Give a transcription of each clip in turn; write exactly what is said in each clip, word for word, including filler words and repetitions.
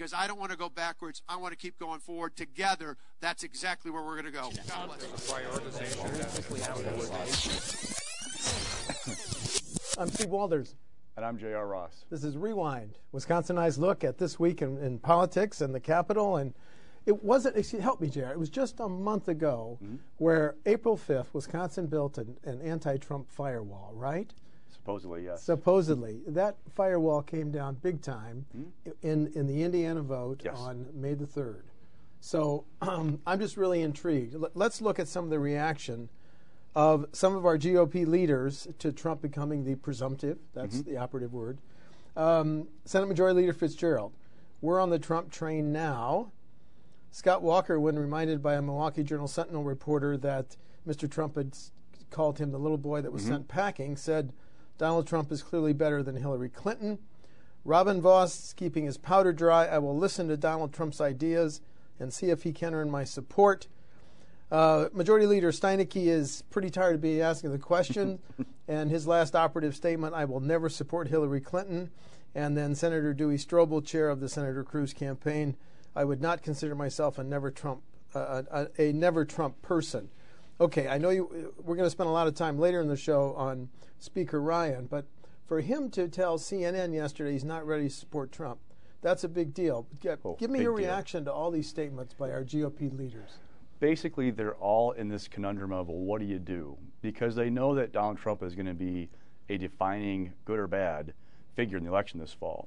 because I don't want to go backwards. I want to keep going forward. Together, that's exactly where we're going to go. God bless. I'm Steve Walders. And I'm J R. Ross. This is Rewind, Wisconsinized look at this week in, in politics and the Capitol. And it wasn't, excuse, help me, J R, it was just a month ago mm-hmm. where April fifth, Wisconsin built an, an anti-Trump firewall, right? Supposedly, yes. Supposedly. That firewall came down big time mm-hmm. in, in the Indiana vote yes. on May the third. So um, I'm just really intrigued. L- let's look at some of the reaction of some of our G O P leaders to Trump becoming the presumptive, that's mm-hmm. the operative word. Um, Senate Majority Leader Fitzgerald, we're on the Trump train now. Scott Walker, when reminded by a Milwaukee Journal Sentinel reporter that Mister Trump had called him the little boy that was mm-hmm. sent packing, said Donald Trump is clearly better than Hillary Clinton. Robin Voss, keeping his powder dry, I will listen to Donald Trump's ideas and see if he can earn my support. Uh, Majority Leader Steineke is pretty tired of being asking the question, and his last operative statement, I will never support Hillary Clinton. And then Senator Dewey Strobel, chair of the Senator Cruz campaign, I would not consider myself a never Trump uh, a, a never Trump person. Okay, I know you. We're going to spend a lot of time later in the show on Speaker Ryan, but for him to tell C N N yesterday he's not ready to support Trump, that's a big deal. Give, oh, give me your deal. reaction to all these statements by our G O P leaders. Basically, they're all in this conundrum of, well, what do you do? Because they know that Donald Trump is going to be a defining, good or bad, figure in the election this fall.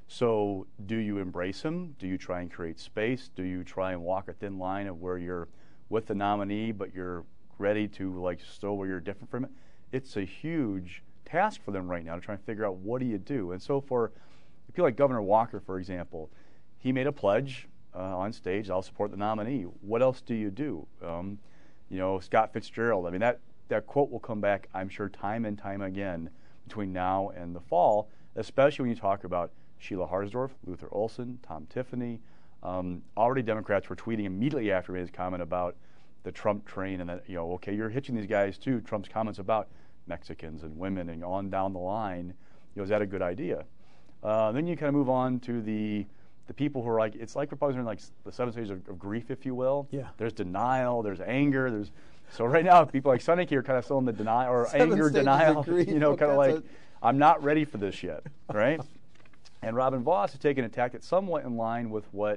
So do you embrace him? Do you try and create space? Do you try and walk a thin line of where you're with the nominee, but you're ready to like show where you're different from it? It's a huge task for them right now to try and figure out what do you do. And so for people like Governor Walker, for example, he made a pledge Uh, on stage, I'll support the nominee. What else do you do? Um, you know, Scott Fitzgerald, I mean, that, that quote will come back, I'm sure, time and time again between now and the fall, especially when you talk about Sheila Harsdorf, Luther Olson, Tom Tiffany. Um, already Democrats were tweeting immediately after his comment about the Trump train and that, you know, okay, you're hitching these guys to Trump's comments about Mexicans and women and on down the line. You know, is that a good idea? Uh, then you kind of move on to the the people who are like, it's like Republicans are in like the seven stages of, of grief, if you will. Yeah. There's denial, there's anger, there's so right now people like Steineke are kind of still in the denial or seven anger denial, you know, okay, kind of like, a... I'm not ready for this yet, right? And Robin Voss has taken a tack that's somewhat in line with what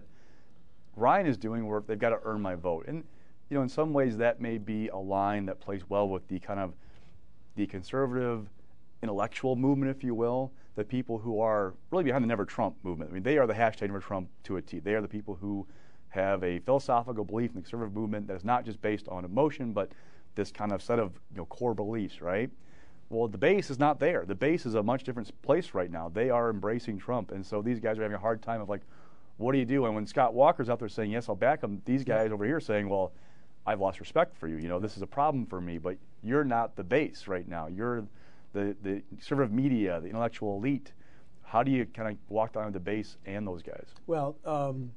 Ryan is doing, where they've got to earn my vote. And, you know, in some ways that may be a line that plays well with the kind of the conservative intellectual movement, if you will, the people who are really behind the Never Trump movement. I mean, they are the hashtag Never Trump to a T. They are the people who have a philosophical belief in the conservative movement that is not just based on emotion, but this kind of set of you know core beliefs, right? Well, the base is not there. The base is a much different place right now. They are embracing Trump, and so these guys are having a hard time of like, what do you do? And when Scott Walker's out there saying, yes, I'll back him, these guys over here saying, well, I've lost respect for you. You know, this is a problem for me, but you're not the base right now. You're the, the conservative media, the intellectual elite. How do you kind of walk down the base and those guys? Well, um,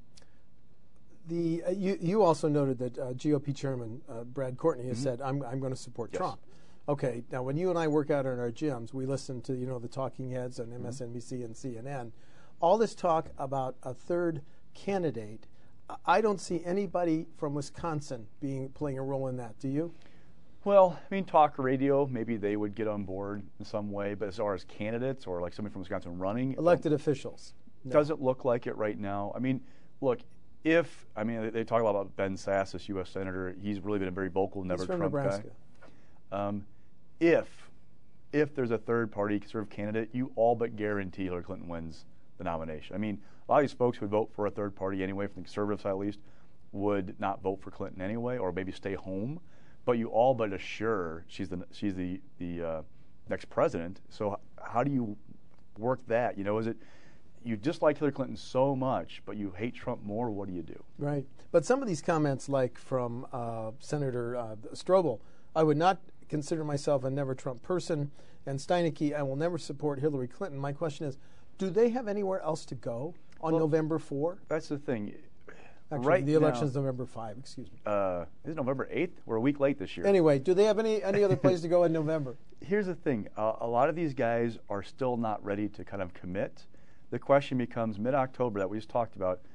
the uh, you, you also noted that uh, G O P Chairman uh, Brad Courtney has mm-hmm. said, I'm, I'm going to support yes. Trump. Okay, now when you and I work out in our gyms, we listen to, you know, the talking heads on M S N B C mm-hmm. and C N N. All this talk about a third candidate, I don't see anybody from Wisconsin being playing a role in that. Do you? Well, I mean, talk radio, maybe they would get on board in some way, but as far as candidates or like somebody from Wisconsin running. Elected officials. No. Doesn't look like it right now. I mean, look, if, I mean, they, they talk a lot about Ben Sasse, this U S Senator. He's really been a very vocal, never He's from Trump Nebraska. guy. Um, if, if there's a third party conservative candidate, you all but guarantee Hillary Clinton wins the nomination. I mean, a lot of these folks who would vote for a third party anyway, from the conservative side at least, would not vote for Clinton anyway, or maybe stay home. But you all but assure she's the she's the the uh, next president. So how do you work that? You know, is it you dislike Hillary Clinton so much, but you hate Trump more? What do you do? Right. But some of these comments, like from uh, Senator uh, Strobel, I would not consider myself a never Trump person, and Steineke, I will never support Hillary Clinton. My question is, do they have anywhere else to go on well, November fourth? That's the thing. Actually, right the election is now, November fifth, excuse me. Uh, is it November eighth? We're a week late this year. Anyway, do they have any, any other place to go in November? Here's the thing. Uh, a lot of these guys are still not ready to kind of commit. The question becomes mid-October that we just talked about,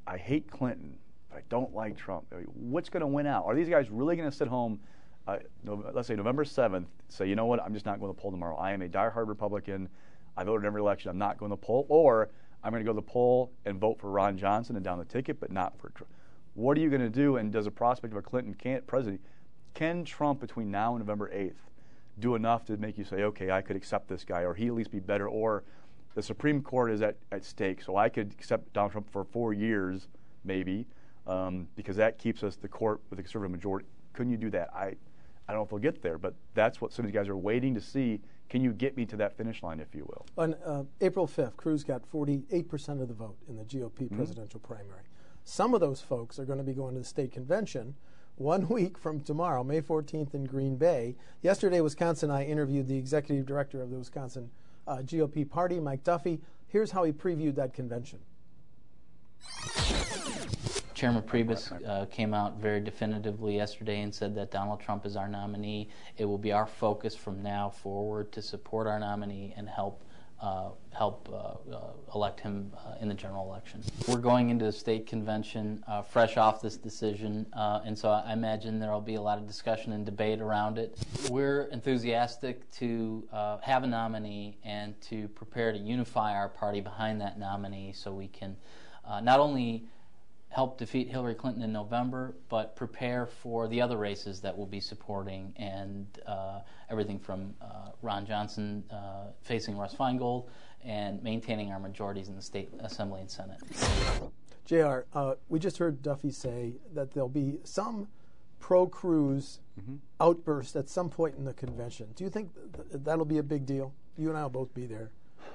I hate Clinton, but I don't like Trump. I mean, what's going to win out? Are these guys really going to sit home, uh, no, let's say November seventh, say, you know what, I'm just not going to the poll tomorrow. I am a diehard Republican. I voted in every election. I'm not going to the poll. Or I'm going to go to the poll and vote for Ron Johnson and down the ticket, but not for Trump. What are you going to do? And does a prospect of a Clinton can't president, can Trump between now and November eighth do enough to make you say, okay, I could accept this guy, or he at least be better, or the Supreme Court is at, at stake, so I could accept Donald Trump for four years, maybe, um, because that keeps us the court with a conservative majority. Couldn't you do that? I, I don't know if they'll get there, but that's what some of these guys are waiting to see. Can you get me to that finish line, if you will? On uh, April fifth, Cruz got forty-eight percent of the vote in the G O P mm-hmm. presidential primary. Some of those folks are going to be going to the state convention one week from tomorrow, May fourteenth, in Green Bay. Yesterday, Wisconsin I interviewed the executive director of the Wisconsin uh, G O P party, Mike Duffy. Here's how he previewed that convention. Chairman Priebus uh, came out very definitively yesterday and said that Donald Trump is our nominee. It will be our focus from now forward to support our nominee and help Uh, help uh, uh, elect him uh, in the general election. We're going into the state convention uh, fresh off this decision, uh, and so I imagine there will be a lot of discussion and debate around it. We're enthusiastic to uh, have a nominee and to prepare to unify our party behind that nominee so we can uh, not only help defeat Hillary Clinton in November, but prepare for the other races that we'll be supporting, and uh, everything from uh, Ron Johnson uh, facing Russ Feingold and maintaining our majorities in the state assembly and Senate. J R, uh, we just heard Duffy say that there'll be some pro-Cruz mm-hmm. outburst at some point in the convention. Do you think th- that'll be a big deal? You and I will both be there.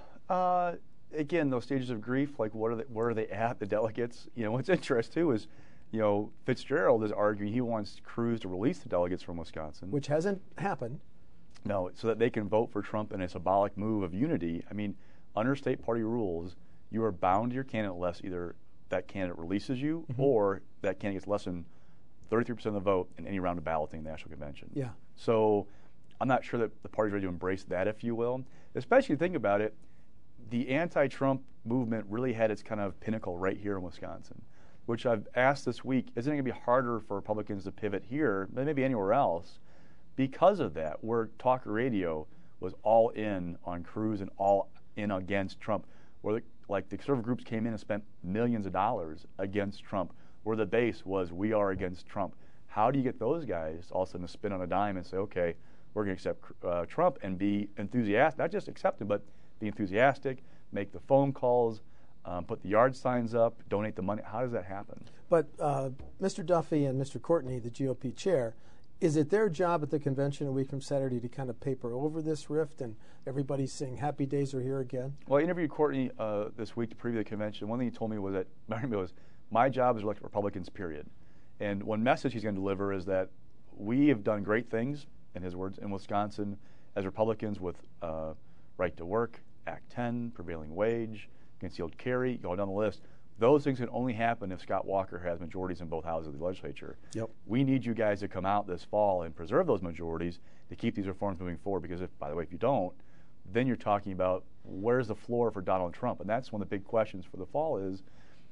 Uh, Again, those stages of grief, like what are they, where are they at, the delegates? You know, what's interesting, too, is, you know, Fitzgerald is arguing he wants Cruz to release the delegates from Wisconsin. Which hasn't happened. No, so that they can vote for Trump in a symbolic move of unity. I mean, under state party rules, you are bound to your candidate unless either that candidate releases you mm-hmm. or that candidate gets less than thirty-three percent of the vote in any round of balloting in the National Convention. Yeah. So I'm not sure that the party's ready to embrace that, if you will. Especially think about it. The anti-Trump movement really had its kind of pinnacle right here in Wisconsin, which I've asked this week, isn't it going to be harder for Republicans to pivot here than maybe anywhere else because of that, where talk radio was all in on Cruz and all in against Trump, where the, like the conservative groups came in and spent millions of dollars against Trump, where the base was we are against Trump. How do you get those guys all of a sudden to spin on a dime and say, okay, we're going to accept uh, Trump and be enthusiastic, not just accept him, but be enthusiastic, make the phone calls, um, put the yard signs up, donate the money. How does that happen? But uh, Mister Duffy and Mister Courtney, the G O P chair, is it their job at the convention a week from Saturday to kind of paper over this rift and everybody's saying happy days are here again? Well, I interviewed Courtney uh, this week to preview the convention. One thing he told me was that was my job is to elect Republicans, period. And one message he's going to deliver is that we have done great things, in his words, in Wisconsin as Republicans with uh, right to work, Act ten, prevailing wage, concealed carry, go down the list. Those things can only happen if Scott Walker has majorities in both houses of the legislature. Yep. We need you guys to come out this fall and preserve those majorities to keep these reforms moving forward, because if, by the way, if you don't, then you're talking about where's the floor for Donald Trump. And that's one of the big questions for the fall is,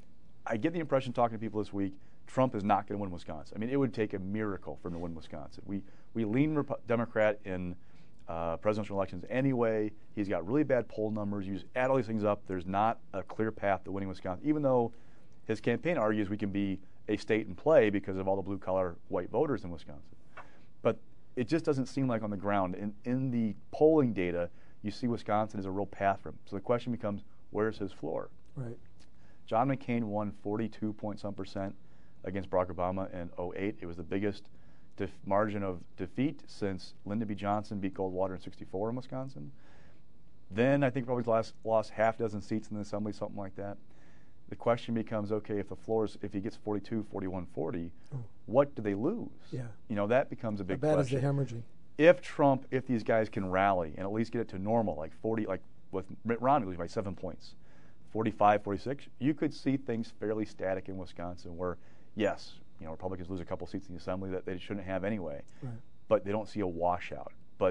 I get the impression talking to people this week, Trump is not going to win Wisconsin. I mean, it would take a miracle for him to win Wisconsin. We, we lean Rep- Democrat in Uh, presidential elections anyway. He's got really bad poll numbers. You just add all these things up, there's not a clear path to winning Wisconsin, even though his campaign argues we can be a state in play because of all the blue-collar white voters in Wisconsin. But it just doesn't seem like on the ground. In, in the polling data, you see Wisconsin as a real path for him. So the question becomes, where's his floor? Right. John McCain won forty-two point some percent against Barack Obama in oh eight. It was the biggest Def- margin of defeat since Lyndon B. Johnson beat Goldwater in sixty-four in Wisconsin. Then I think probably lost, lost half dozen seats in the assembly, something like that. The question becomes, okay, if the floor is, if he gets forty-two, forty-one, forty, oh. what do they lose? Yeah. You know, that becomes a big How bad question. is the hemorrhaging? If Trump, if these guys can rally and at least get it to normal, like forty, like with Mitt Romney losing by seven points, forty-five, forty-six, you could see things fairly static in Wisconsin where, yes, you know, Republicans lose a couple seats in the assembly that they shouldn't have anyway, right. but they don't see a washout. But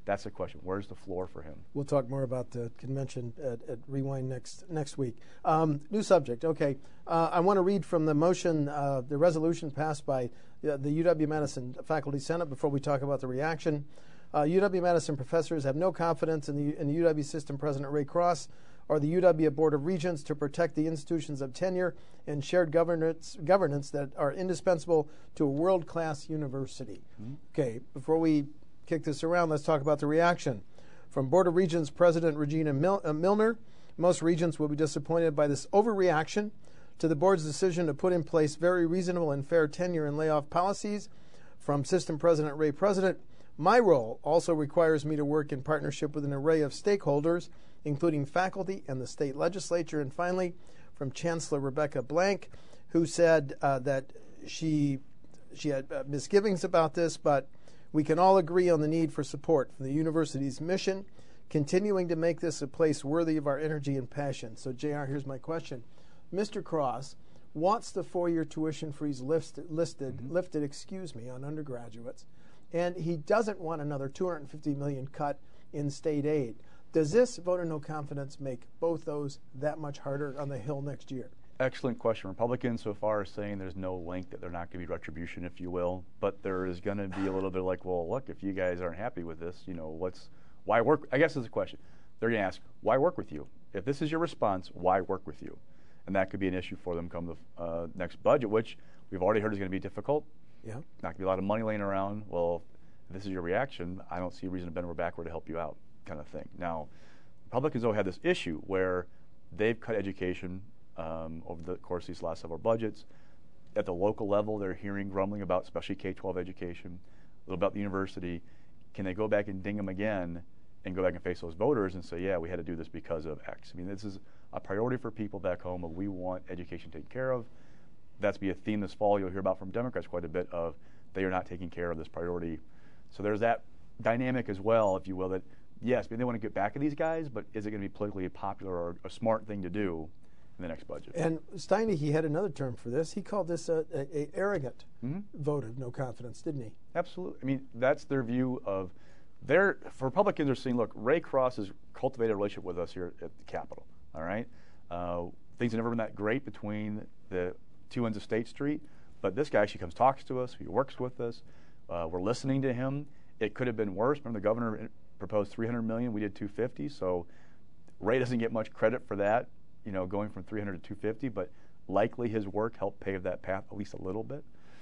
That's the question. Where's the floor for him? We'll talk more about the convention at, at Rewind next next week. Um, new subject. Okay. Uh, I want to read from the motion, uh, the resolution passed by uh, the U W-Madison Faculty Senate before we talk about the reaction. Uh, U W-Madison professors have no confidence in the, in the U W System President Ray Cross or the U W Board of Regents to protect the institutions of tenure and shared governance, governance that are indispensable to a world-class university. Mm-hmm. Okay, before we kick this around, let's talk about the reaction. From Board of Regents President Regina Mil- uh, Milner, most regents will be disappointed by this overreaction to the board's decision to put in place very reasonable and fair tenure and layoff policies. From System President Ray President, my role also requires me to work in partnership with an array of stakeholders, including faculty and the state legislature. And finally, from Chancellor Rebecca Blank, who said uh, that she she had uh, misgivings about this, but we can all agree on the need for support for the university's mission, continuing to make this a place worthy of our energy and passion. So, J R, here's my question. Mister Cross wants the four-year tuition freeze listed, listed mm-hmm. lifted, excuse me, on undergraduates, and he doesn't want another two hundred fifty million dollars cut in state aid. Does this vote of no confidence make both those that much harder on the Hill next year? Excellent question. Republicans so far are saying there's no link, that they're not going to be retribution, if you will, but there is going to be a little bit like, well, look, if you guys aren't happy with this, you know, what's, why work? I guess that's a question. They're going to ask, why work with you? If this is your response, why work with you? And that could be an issue for them come the uh, next budget, which we've already heard is going to be difficult. Yeah. Not going to be a lot of money laying around. Well, if this is your reaction, I don't see a reason to bend over backward to help you out, kind of thing. Now, Republicans, though, had this issue where they've cut education um, over the course of these last several budgets. At the local level, they're hearing grumbling about especially K twelve education, a little about the university. Can they go back and ding them again and go back and face those voters and say, yeah, we had to do this because of X? I mean, this is a priority for people back home of we want education taken care of. That's be a theme this fall you'll hear about from Democrats quite a bit of they are not taking care of this priority. So there's that dynamic as well, if you will, that yes, they want to get back at these guys, but is it going to be politically popular or a smart thing to do in the next budget? And Steineke had another term for this. He called this a, a, a arrogant mm-hmm. vote of no confidence, didn't he? Absolutely. I mean, that's their view of their, for Republicans are saying, look, Ray Cross has cultivated a relationship with us here at the Capitol, all right? Uh, things have never been that great between the two ends of State Street, but this guy actually comes, talks to us, he works with us, uh, we're listening to him. It could have been worse. Remember, the governor proposed three hundred million dollars, we did two hundred fifty, so Ray doesn't get much credit for that, you know, going from three hundred to two hundred fifty, but likely his work helped pave that path at least a little bit.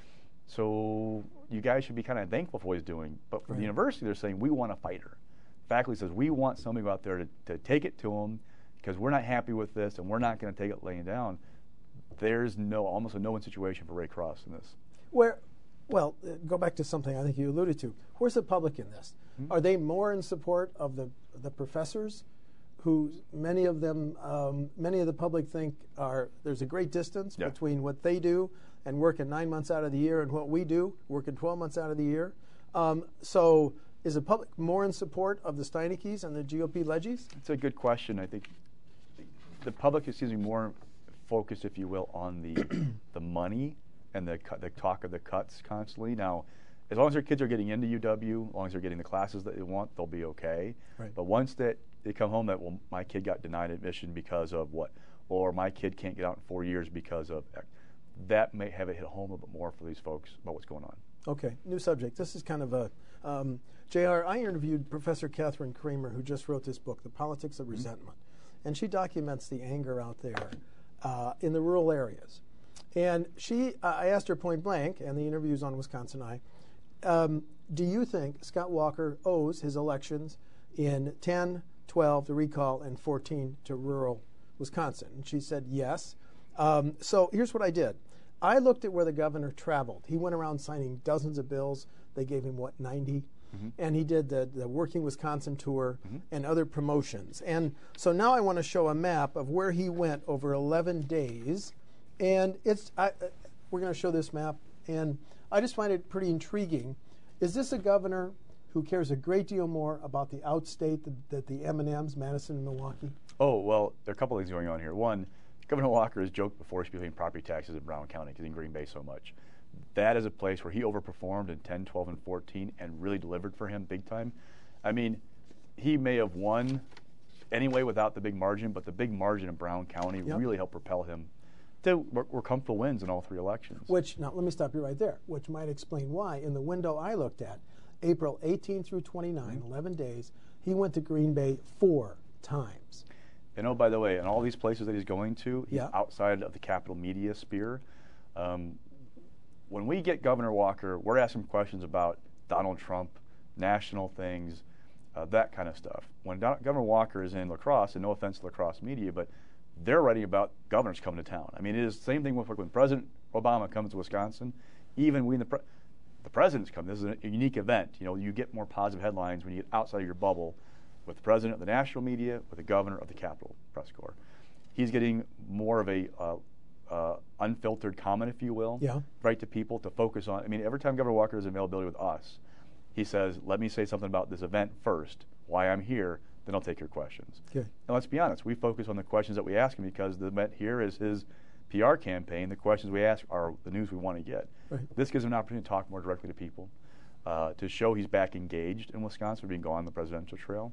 So you guys should be kind of thankful for what he's doing. But for right. the university, they're saying, we want a fighter. Faculty says, we want somebody to go out there to, to take it to them because we're not happy with this and we're not going to take it laying down. There's no, almost a no-win situation for Ray Cross in this. Where, well, uh, go back to something I think you alluded to. Where's the public in this? Mm-hmm. Are they more in support of the the professors, who many of them, um, many of the public think are, there's a great distance yeah. between what they do and working nine months out of the year and what we do, working twelve months out of the year. Um, so is the public more in support of the Steinekes and the G O P legis? It's a good question. I think the public is usually more focused, if you will, on the the money and the the talk of the cuts constantly. Now, as long as their kids are getting into U W, as long as they're getting the classes that they want, they'll be okay. Right. But once that they come home that, well, my kid got denied admission because of what, or my kid can't get out in four years because of X, that may have it hit home a bit more for these folks about what's going on. Okay, new subject. This is kind of a, um, J R, I interviewed Professor Catherine Kramer, who just wrote this book, The Politics of mm-hmm. Resentment. And she documents the anger out there uh, in the rural areas. And she, uh, I asked her point blank, and the interview's on Wisconsin Eye, um, do you think Scott Walker owes his elections in ten, twelve, the recall, and fourteen to rural Wisconsin? And she said yes. Um, so here's what I did. I looked at where the governor traveled. He went around signing dozens of bills. They gave him, what, ninety? Mm-hmm. And he did the, the Working Wisconsin tour mm-hmm. and other promotions. And so now I want to show a map of where he went over eleven days. And it's I, we're going to show this map. And I just find it pretty intriguing. Is this a governor who cares a great deal more about the outstate than the, the M and M's, Madison and Milwaukee? Oh, well, there are a couple things going on here. One, Governor Walker has joked before he should be paying property taxes in Brown County because he's in Green Bay so much. That is a place where he overperformed in ten, twelve, and fourteen and really delivered for him big time. I mean, he may have won anyway without the big margin, but the big margin in Brown County Yep. really helped propel him to were, were comfortable wins in all three elections. Which, now let me stop you right there, which might explain why in the window I looked at, April eighteenth through twenty-nine, mm-hmm. eleven days, he went to Green Bay four times. And oh, by the way, in all these places that he's going to, he's yeah. outside of the capital media sphere. Um, when we get Governor Walker, we're asking questions about Donald Trump, national things, uh, that kind of stuff. When Don- Governor Walker is in La Crosse, and no offense to La Crosse media, but they're writing about governors coming to town. I mean, it is the same thing with when President Obama comes to Wisconsin. Even when the pre- the president's come, this is a unique event. You know, you get more positive headlines when you get outside of your bubble with the president of the national media, with the governor of the Capitol Press Corps. He's getting more of a uh, uh, unfiltered comment, if you will, yeah. right to people to focus on. I mean, every time Governor Walker is in availability with us, he says, let me say something about this event first, why I'm here, then I'll take your questions. Okay. And let's be honest, we focus on the questions that we ask him because the event here is his P R campaign. The questions we ask are the news we want to get. Right. This gives him an opportunity to talk more directly to people, uh, to show he's back engaged in Wisconsin, being gone on the presidential trail.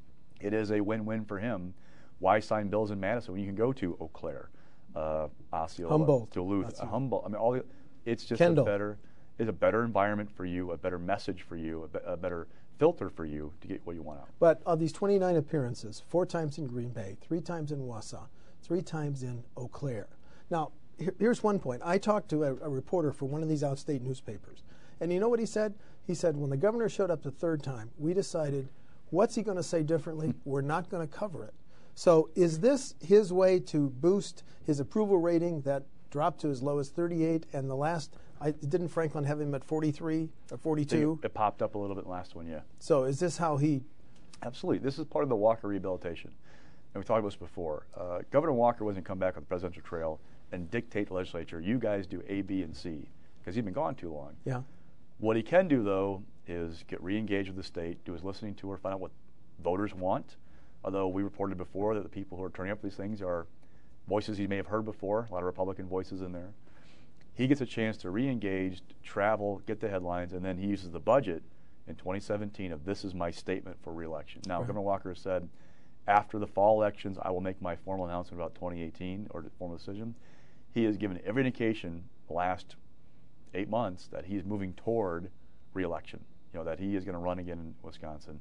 It is a win-win for him. Why sign bills in Madison when you can go to Eau Claire, uh, Osceola, Humboldt, Duluth, uh, Humboldt? I mean, all the, it's just Kendall. a better, is a better environment for you, a better message for you, a, be, a better filter for you to get what you want out. But of these twenty-nine appearances, four times in Green Bay, three times in Wausau, three times in Eau Claire. Now, here, here's one point. I talked to a, a reporter for one of these outstate newspapers, and you know what he said? He said, when the governor showed up the third time, we decided, what's he going to say differently? We're not going to cover it. So is this his way to boost his approval rating that dropped to as low as thirty-eight, and the last, I, didn't Franklin have him at forty-three or forty-two? It, it popped up a little bit last one, yeah. So is this how he... Absolutely. This is part of the Walker rehabilitation. And we talked about this before. Uh, Governor Walker wasn't come back on the presidential trail and dictate the legislature, you guys do A, B, and C, because he'd been gone too long. Yeah. What he can do, though, is get re-engaged with the state, do his listening tour, find out what voters want. Although we reported before that the people who are turning up for these things are voices he may have heard before, a lot of Republican voices in there. He gets a chance to re-engage, travel, get the headlines, and then he uses the budget in twenty seventeen of this is my statement for re-election. Now, right. Governor Walker said, after the fall elections, I will make my formal announcement about twenty eighteen or the formal decision. He has given every indication the last eight months that he is moving toward re-election, you know, that he is going to run again in Wisconsin.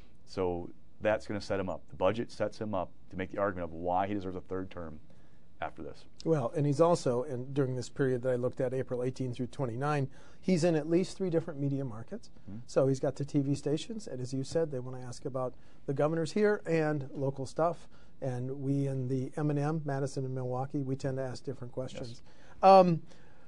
So that's going to set him up. The budget sets him up to make the argument of why he deserves a third term after this. Well, and he's also, and during this period that I looked at, April eighteenth through twenty-nine, he's in at least three different media markets. Mm-hmm. So he's got the T V stations, and as you said, they want to ask about the governors here and local stuff. And we in the M and M, Madison and Milwaukee, we tend to ask different questions. Yes. Um,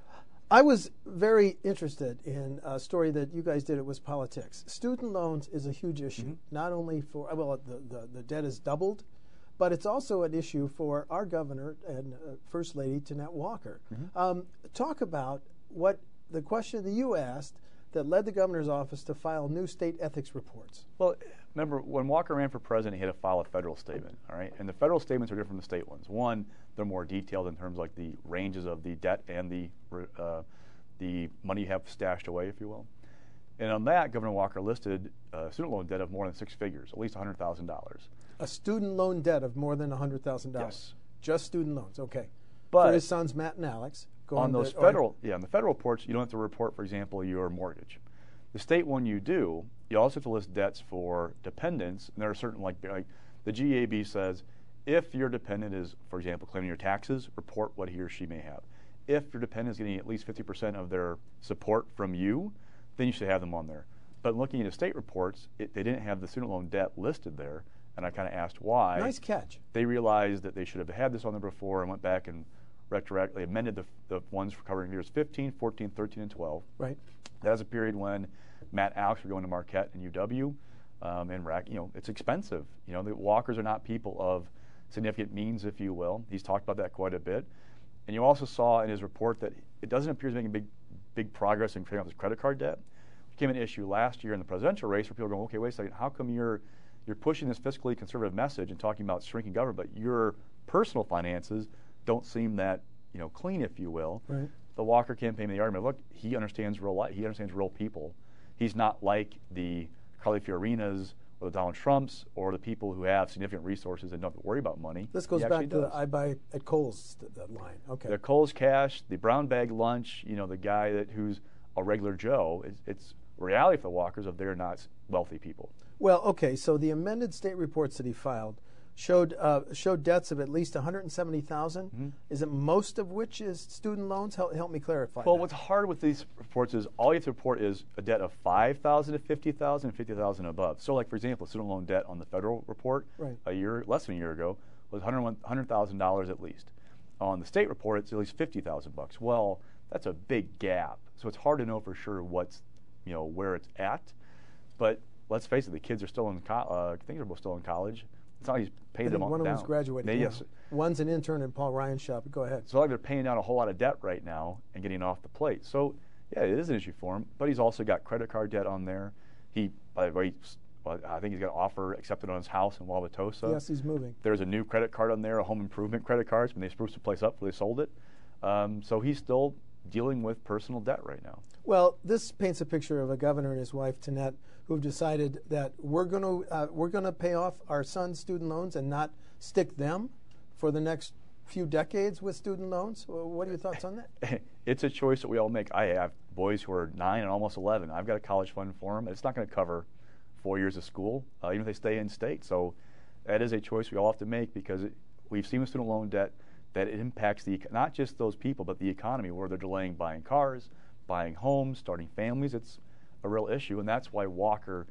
I was very interested in a story that you guys did at Was Politics. Student loans is a huge issue, mm-hmm. not only for, well, the, the, the debt has doubled, but it's also an issue for our governor and uh, First Lady, Tanette Walker. Mm-hmm. Um, talk about what the question that you asked that led the governor's office to file new state ethics reports. Well, remember, when Walker ran for president, he had to file a federal statement, all right? And the federal statements are different from the state ones. One, they're more detailed in terms of like the ranges of the debt and the uh, the money you have stashed away, if you will. And on that, Governor Walker listed a student loan debt of more than six figures, at least one hundred thousand dollars. A student loan debt of more than one hundred thousand dollars? Yes. Just student loans, okay. But for his sons, Matt and Alex. Go on those federal, yeah, on the federal reports, you don't have to report, for example, your mortgage. The state one you do, you also have to list debts for dependents, and there are certain, like, like the G A B says, if your dependent is, for example, claiming your taxes, report what he or she may have. If your dependent is getting at least fifty percent of their support from you, then you should have them on there. But looking at the state reports, it, they didn't have the student loan debt listed there, and I kind of asked why. Nice catch. They realized that they should have had this on there before and went back and retroactively amended the, the ones for covering years fifteen, fourteen, thirteen, and twelve. Right. That was a period when Matt and Alex were going to Marquette and U W, um, and rack, you know, it's expensive. You know, the Walkers are not people of significant means, if you will. He's talked about that quite a bit. And you also saw in his report that it doesn't appear he's making big, big progress in clearing up his credit card debt. It became an issue last year in the presidential race where people are going, okay, wait a second, how come you're you're pushing this fiscally conservative message and talking about shrinking government, but your personal finances don't seem that, you know, clean, if you will. Right. The Walker campaign made the argument, look, he understands real life, he understands real people. He's not like the Carly Fiorinas or the Donald Trumps, or the people who have significant resources and don't have to worry about money. This goes He back actually to does. the I buy at Kohl's th- that line. Okay. The Kohl's Cash, the brown bag lunch, you know, the guy that who's a regular Joe, it's, it's reality for the Walkers of they're not wealthy people. Well, okay, so the amended state reports that he filed showed uh, showed debts of at least one hundred seventy thousand. Mm-hmm. Is it most of which is student loans? Help, help me clarify. Well, that. what's hard with these reports is all you have to report is a debt of five thousand to fifty thousand and fifty thousand above. So, like for example, student loan debt on the federal report Right. a year, less than a year ago, was one hundred thousand dollars at least. On the state report, it's at least fifty thousand bucks. Well, that's a big gap. So it's hard to know for sure what's, you know, where it's at. But let's face it, the kids are still in. Co- uh, I think they're both still in college. It's not like he's I paying think them one of down. them's graduating. They, now. yes. One's an intern in Paul Ryan's shop. Go ahead. So like they're paying down a whole lot of debt right now and getting off the plate. So yeah, it is an issue for him. But he's also got credit card debt on there. He, by the way, well, I think he's got an offer accepted on his house in Wauwatosa. Yes, he's moving. There's a new credit card on there, a home improvement credit card when they spruced the place up before they sold it. Um, so he's still dealing with personal debt right now. Well, this paints a picture of a governor and his wife Tanette who've decided that we're going to uh, we're going to pay off our son's student loans and not stick them for the next few decades with student loans. Well, what are your thoughts on that? It's a choice that we all make. I have boys who are nine and almost eleven. I've got a college fund for them. It's not going to cover four years of school, uh, even if they stay in state. So that is a choice we all have to make because it, we've seen with student loan debt that it impacts the not just those people, but the economy, where they're delaying buying cars, buying homes, starting families. It's a real issue, and that's why Walker,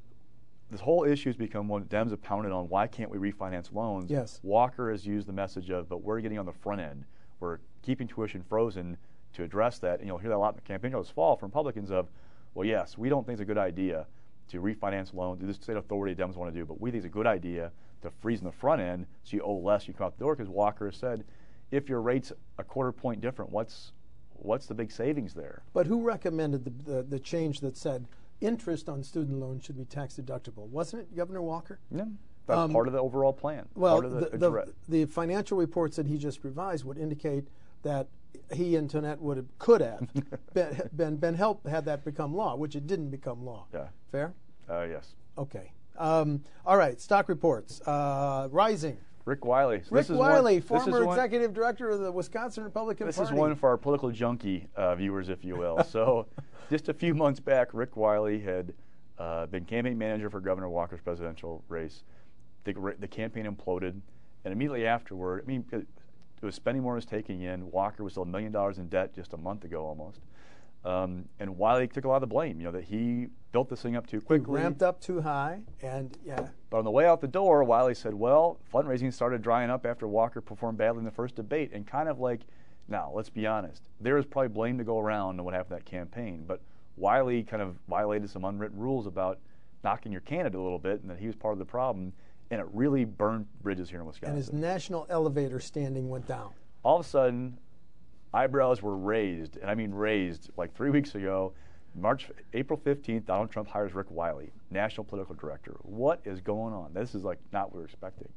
this whole issue has become one Dems have pounded on, why can't we refinance loans? Yes. Walker has used the message of, but we're getting on the front end. We're keeping tuition frozen to address that, and you'll hear that a lot in the campaign this fall from Republicans of, well, yes, we don't think it's a good idea to refinance loans, do this state authority Dems want to do, but we think it's a good idea to freeze in the front end so you owe less, you come out the door, because Walker has said, if your rate's a quarter point different, what's what's the big savings there? But who recommended the, the, the change that said interest on student loans should be tax deductible? Wasn't it Governor Walker? Yeah, that's Um, part of the overall plan. Well, part of the, the, the, the financial reports that he just revised would indicate that he and Tanette would have, could have been, been, been helped had that become law, which it didn't become law. Yeah. Fair? Uh, yes. Okay. Um, all right, stock reports. Uh, rising. Rick Wiley. So Rick this is Wiley, one, former this is one, executive director of the Wisconsin Republican This Party. is one for our political junkie uh, viewers, if you will. So just a few months back, Rick Wiley had uh, been campaign manager for Governor Walker's presidential race. The, the campaign imploded, and immediately afterward, I mean, it was spending more was taking in. Walker was still a million dollars in debt just a month ago almost. Um, and Wiley took a lot of the blame, you know, that he built this thing up too quickly. He ramped up too high, and yeah. But on the way out the door, Wiley said, well, fundraising started drying up after Walker performed badly in the first debate. And kind of like, now, let's be honest, there is probably blame to go around on what happened in that campaign. But Wiley kind of violated some unwritten rules about knocking your candidate a little bit, and that he was part of the problem. And it really burned bridges here in Wisconsin. And his national elevator standing went down. All of a sudden, eyebrows were raised, and I mean raised, like three weeks ago. March, April fifteenth, Donald Trump hires Rick Wiley, national political director. What is going on? This is like not what we were expecting.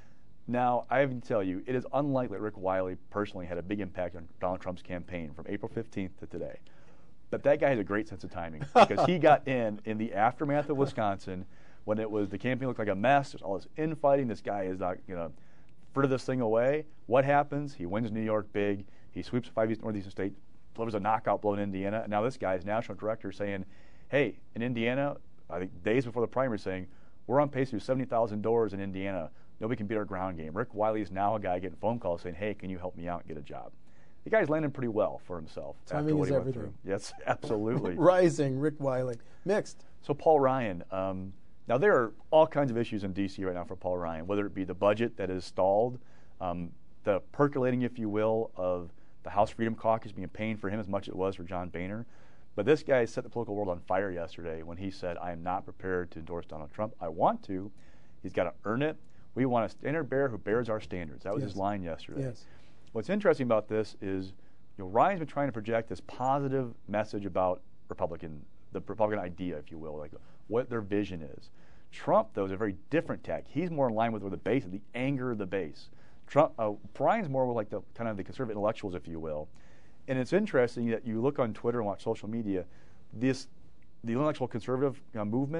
Now, I have to tell you, it is unlikely that Rick Wiley personally had a big impact on Donald Trump's campaign from April fifteenth to today. But that guy has a great sense of timing because he got in in the aftermath of Wisconsin when it was the campaign looked like a mess. There's all this infighting. This guy is not going to fritter this thing away. What happens? He wins New York big. He sweeps five East Northeastern state, delivers a knockout blow in Indiana. And now this guy is national director saying, hey, in Indiana, I think days before the primary, saying, we're on pace to do seventy thousand doors in Indiana. Nobody can beat our ground game. Rick Wiley is now a guy getting phone calls saying, hey, can you help me out and get a job? The guy's landing pretty well for himself. Timing after what is he went everything. through. Yes, absolutely. Rising, Rick Wiley. Mixed. So Paul Ryan. Um, now there are all kinds of issues in D C right now for Paul Ryan, whether it be the budget that is stalled, um, the percolating, if you will, of the House Freedom Caucus being paying for him as much as it was for John Boehner. But this guy set the political world on fire yesterday when he said, I am not prepared to endorse Donald Trump. I want to. He's got to earn it. We want a standard bearer who bears our standards. That was Yes. his line yesterday. Yes. What's interesting about this is, you know, Ryan's been trying to project this positive message about Republican, the Republican idea, if you will, like what their vision is. Trump, though, is a very different tack. He's more in line with where the base, the anger of the base. Trump, uh, Ryan's more like the kind of the conservative intellectuals, if you will. And it's interesting that you look on Twitter and watch social media. This, the intellectual conservative uh, movement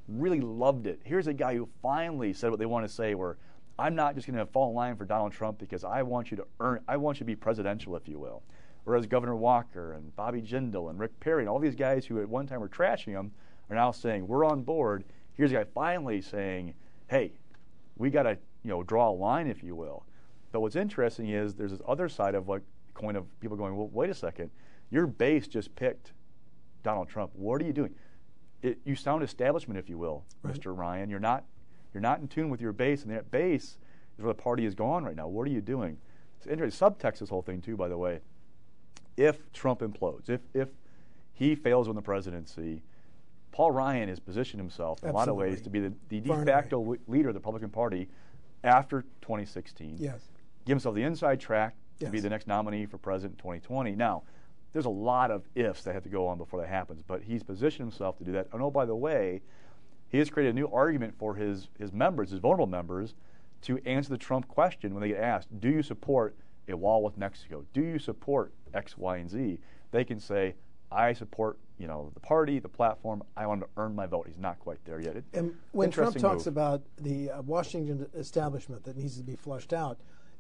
really loved it. Here's a guy who finally said what they want to say, where I'm not just going to fall in line for Donald Trump because I want you to earn, I want you to be presidential, if you will. Whereas Governor Walker and Bobby Jindal and Rick Perry and all these guys who at one time were trashing him are now saying, we're on board. Here's a guy finally saying, hey, we got to, you know, draw a line, if you will. But what's interesting is there's this other side of like coin of people going, well, wait a second, your base just picked Donald Trump. What are you doing? It, you sound establishment, if you will, right. Mister Ryan. You're not, you're not in tune with your base, and that base is where the party is gone right now. What are you doing? It's interesting. Subtext this whole thing too, by the way. If Trump implodes, if if he fails in the presidency, Paul Ryan has positioned himself in Absolutely. a lot of ways to be the, the de facto w- leader of the Republican Party after twenty sixteen. Yes. Give himself the inside track to yes. be the next nominee for president in twenty twenty. Now, there's a lot of ifs that have to go on before that happens, but he's positioned himself to do that. And oh, by the way, he has created a new argument for his, his members, his vulnerable members, to answer the Trump question when they get asked, do you support a wall with Mexico? Do you support X, Y, and Z? They can say, I support, you know, the party, the platform. I want to earn my vote. He's not quite there yet. It, and when Trump talks move. about the uh, Washington establishment that needs to be flushed out,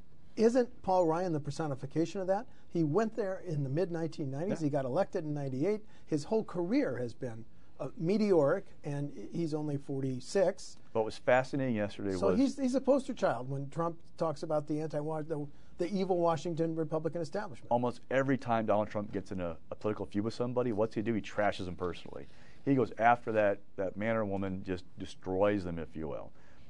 isn't Paul Ryan the personification of that? He went there in the mid nineteen nineties. Yeah. He got elected in ninety-eight. His whole career has been uh, meteoric, and he's only forty-six. What was fascinating yesterday so was... So he's, he's a poster child when Trump talks about the anti the, the evil Washington Republican establishment. Almost every time Donald Trump gets in a, a political feud with somebody, what's he do? He trashes them personally. He goes after that, that man or woman, just destroys them, if you will.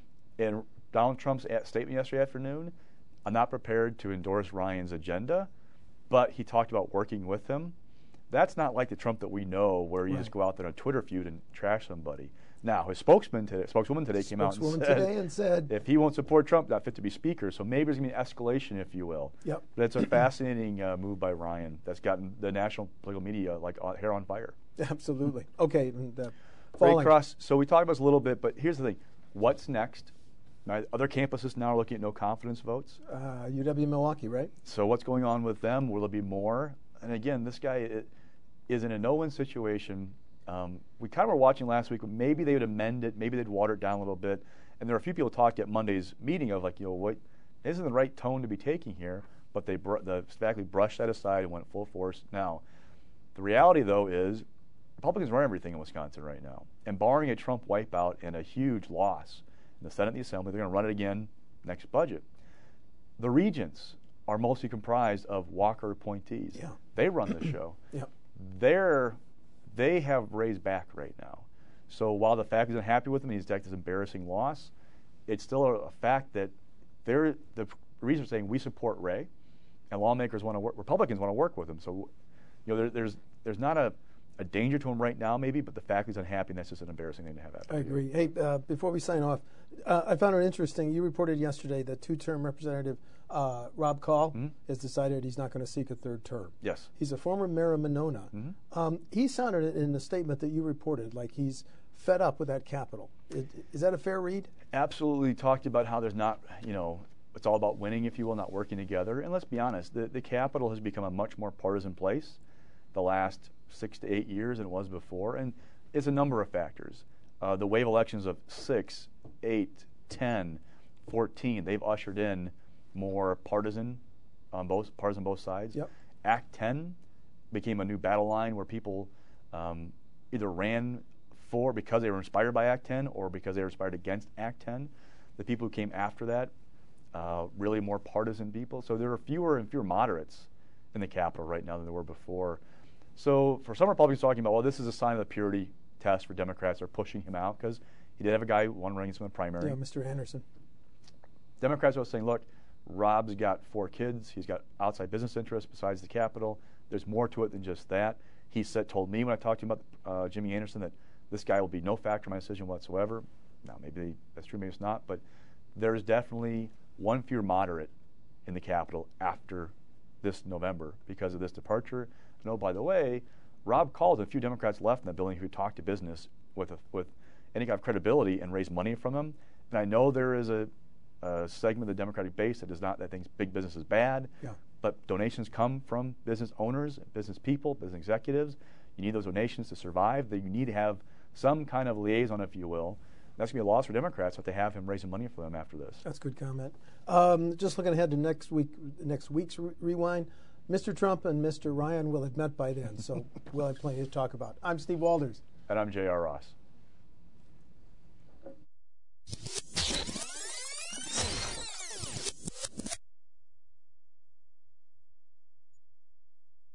And Donald Trump's statement yesterday afternoon, I'm not prepared to endorse Ryan's agenda, but he talked about working with him. That's not like the Trump that we know, where you right. just go out there on a Twitter feud and trash somebody. Now, his spokesman today, spokeswoman today came out and said, today and said, if he won't support Trump, not fit to be speaker. So maybe there's going to be an escalation, if you will. Yep. But it's a fascinating uh, move by Ryan that's gotten the national political media like uh, hair on fire. Absolutely. Okay. And, uh, Ray Cross. So we talked about this a little bit, but here's the thing: what's next? Now, other campuses now are looking at no confidence votes. Uh, U W Milwaukee, right? So what's going on with them? Will there be more? And again, this guy it, is in a no-win situation. Um, we kind of were watching last week. Maybe they would amend it. Maybe they'd water it down a little bit. And there are a few people talked at Monday's meeting of like, you know, what isn't the right tone to be taking here? But they br- the faculty brushed that aside and went full force. Now, the reality though is Republicans run everything in Wisconsin right now, and barring a Trump wipeout and a huge loss in the Senate and the Assembly, they're going to run it again next budget. The regents are mostly comprised of Walker appointees. Yeah. They run the show. Yeah. They're They have raised back right now. So while the faculty is unhappy with him, he's decked this embarrassing loss, it's still a, a fact that they're, the regents are saying we support Ray, and lawmakers want to work, Republicans want to work with him. So, you know, there, there's there's not a, a danger to him right now, maybe, but the faculty's unhappy, and that's just an embarrassing thing to have happen. I agree. Hey, uh, before we sign off, uh, I found it interesting. You reported yesterday that two-term Representative uh, Rob Call mm-hmm. has decided he's not going to seek a third term. Yes. He's a former mayor of Monona. Mm-hmm. Um, he sounded in the statement that you reported like he's fed up with that capital. It, is that a fair read? Absolutely. Talked about how there's not, you know, it's all about winning, if you will, not working together. And let's be honest, the, the Capitol has become a much more partisan place the last six to eight years than it was before. And it's a number of factors. Uh, the wave elections of six, eight, ten, fourteen, they've ushered in more partisan on both partisan on both sides. Yep. Act ten became a new battle line where people um, either ran for because they were inspired by Act ten or because they were inspired against Act ten. The people who came after that, uh, really more partisan people. So there are fewer and fewer moderates in the Capitol right now than there were before. So for some Republicans talking about, well, this is a sign of the purity test for Democrats are pushing him out because he did have a guy who won running in the primary. Yeah, Mister Anderson. Democrats are saying, look, Rob's got four kids. He's got outside business interests besides the Capitol. There's more to it than just that. He said, told me when I talked to him about uh, Jimmy Anderson that this guy will be no factor in my decision whatsoever. Now, maybe that's true, maybe it's not, but there's definitely one fewer moderate in the Capitol after this November because of this departure. And oh, by the way, Rob called a few Democrats left in the building who talked to business with a, with any kind of credibility and raised money from them. And I know there is a, a segment of the Democratic base that does not that thinks big business is bad. Yeah. But donations come from business owners, business people, business executives. You need those donations to survive. That you need to have some kind of liaison, if you will. That's going to be a loss for Democrats if they have him raising money for them after this. That's a good comment. Um, just looking ahead to next week, next week's re- rewind, Mister Trump and Mister Ryan will have met by then, so we'll have plenty to talk about. I'm Steve Walders. And I'm J R. Ross.